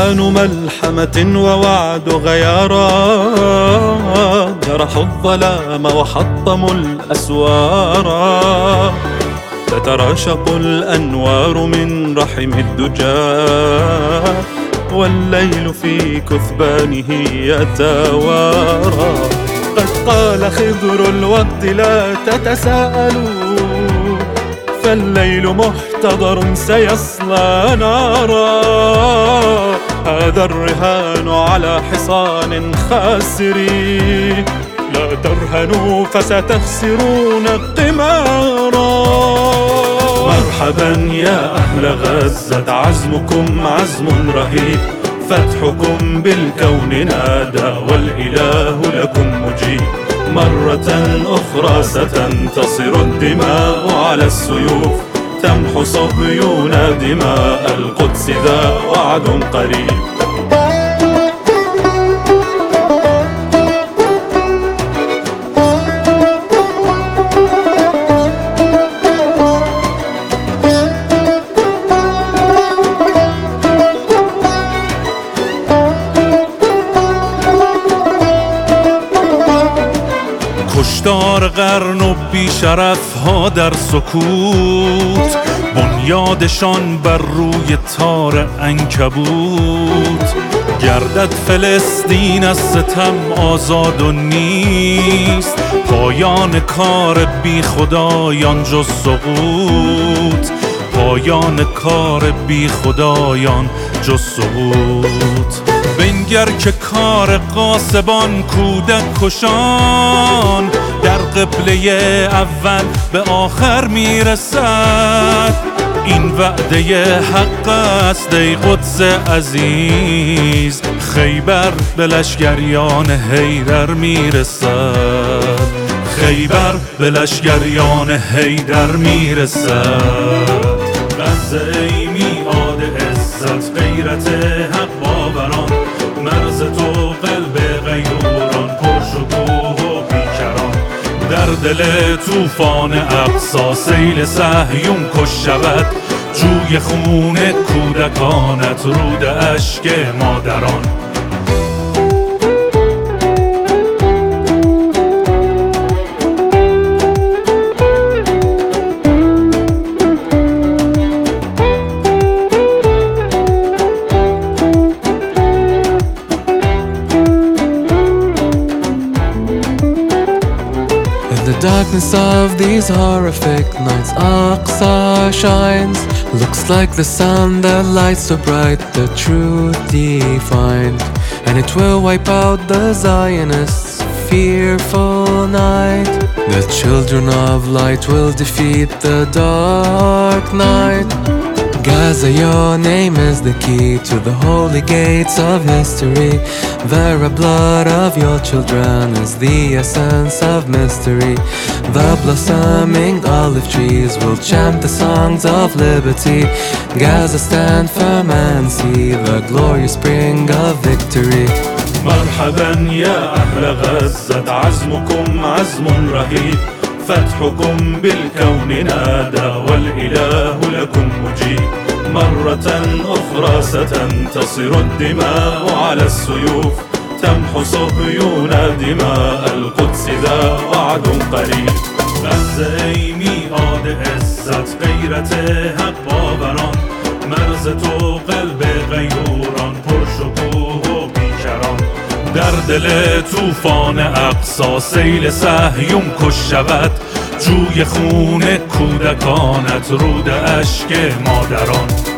أوثان ملحمة ووعد غيارا، جرحوا الظلام وحطموا الأسوارا، تتراشق الأنوار من رحم الدجى، والليل في كثبانه يتوارى. قد قال خضر الوقت لا تتساءلوا، فالليل محتضر سيصلى نارا، هذا الرهان على حصان خاسر، لا ترهنوا فستخسرون قمارا. مرحبا يا أهل غزة، عزمكم عزم رهيب، فتحكم بالكون نادى والإله لكم مجيب، مرة أخرى ستنتصر الدماء على السيوف، تمحو صهيون دماء القدس ذا وعد قريب. کشتار قرن و بیشرف ها در سکوت، بنیادشان بر روی تار عنکبوت. گردد فلسطین از ستم آزاد و نیست، پایان کار بی خدایان جز سقوط، پایان کار بی خدایان جز سقوط. بنگر که کار غاصبان کودک کشان، در قبله اول به آخر میرسد. این وعده حق است ای قدس عزیز، خیبر به لشکریان حیدر میرسد، خیبر به لشکریان حیدر میرسد. غزه ای میعاد عزت، غیرت حق باوران، مرز تو قلب غیوران، پرشکوه و بیکران. در دل طوفان اقصی سیل صهیون کش شود، جوی خون کودکانت، رود اشک مادران. In the darkness of these horrific nights, Aqsa shines. Looks like the sun that lights so bright, the truth defined. And it will wipe out the Zionists' fearful night. The children of light will defeat the dark night. Gaza, your name is the key to the holy gates of history. The red blood of your children is the essence of mystery. The blossoming olive trees will chant the songs of liberty. Gaza, stand firm and see the glorious spring of victory. مرحبا يا أهل غزة، عزمكم عزم رهيب، فتحكم بالكون نادى والإله لكم مجيب، مرة أخرى ستنتصر الدماء على السيوف، تمحو صهيون دماء القدس ذا وعد قريب. غزه ای میعاد عزت، غیرت حق باوران، مرز تو قلب غیوران، پرشکوه و بیکران. در دل طوفان اقصی سیل صهیون کش شود، جوی خون کودکانت، رود اشک مادران.